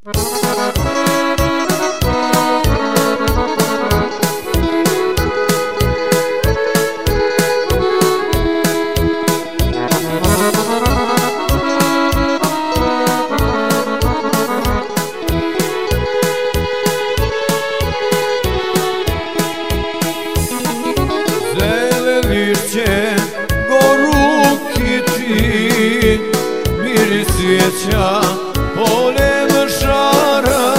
Lišće goru kiti, miris cvijeća poljem žara,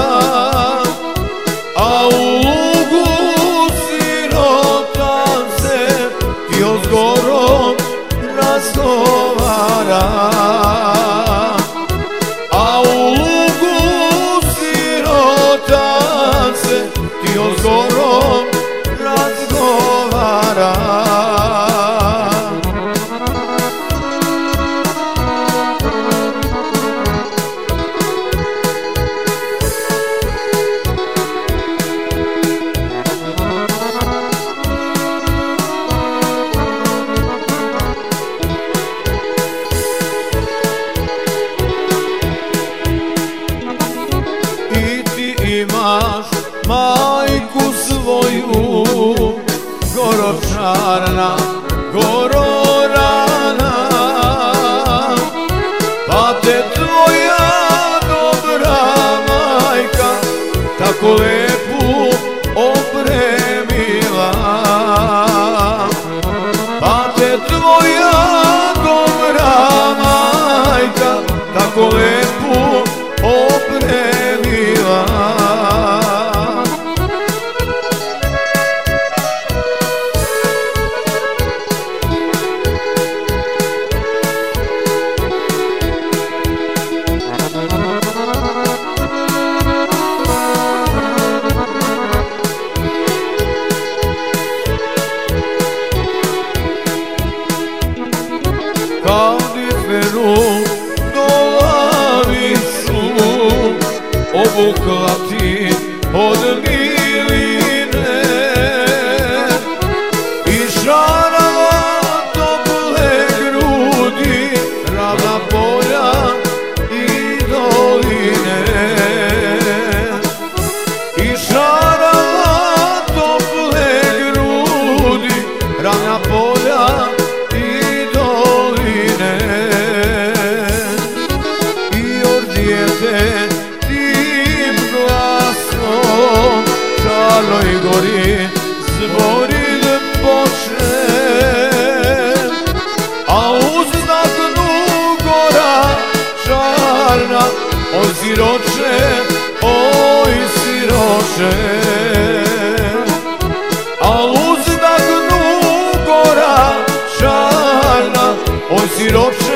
a u lugu sirotan se tio s gorom razgovara. A u lugu sirotan se tio s gorom razgovara. Imaš majku svoju, goročarna, gororana, pa te tvoja dobra majka tako lepu opremila. Pa te tvoja dobra majka tako lepu opremila. Kadiferu dolavicu obukla ti od miline i žarala tople grudi, ravna polja i doline. I žarala tople grudi, ravna polja i doline. I ordijete tim glasom Čarnoj gori zborit počne, a uzdahnu gora čarna, oj siroče, oj siroče. A uzdahnu gora čarna, oj siroče,